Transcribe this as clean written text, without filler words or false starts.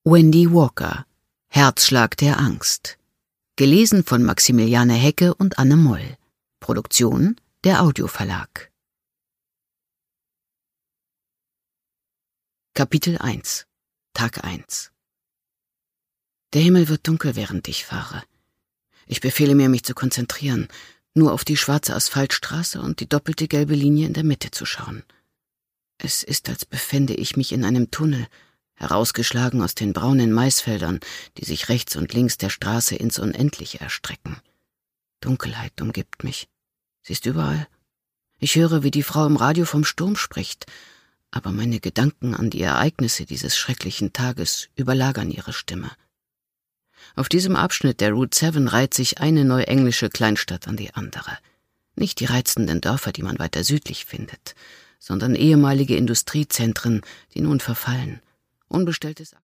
Wendy Walker, Herzschlag der Angst. Gelesen von Maximiliane Hecke und Anne Moll. Produktion der Audioverlag. Kapitel 1. Tag 1. Der Himmel wird dunkel, während ich fahre. Ich befehle mir, mich zu konzentrieren, nur auf die schwarze Asphaltstraße und die doppelte gelbe Linie in der Mitte zu schauen. Es ist, als befände ich mich in einem Tunnel, herausgeschlagen aus den braunen Maisfeldern, die sich rechts und links der Straße ins Unendliche erstrecken. Dunkelheit umgibt mich. Sie ist überall. Ich höre, wie die Frau im Radio vom Sturm spricht, aber meine Gedanken an die Ereignisse dieses schrecklichen Tages überlagern ihre Stimme. Auf diesem Abschnitt der Route 7 reiht sich eine neuenglische Kleinstadt an die andere. Nicht die reizenden Dörfer, die man weiter südlich findet, sondern ehemalige Industriezentren, die nun verfallen. Unbestelltes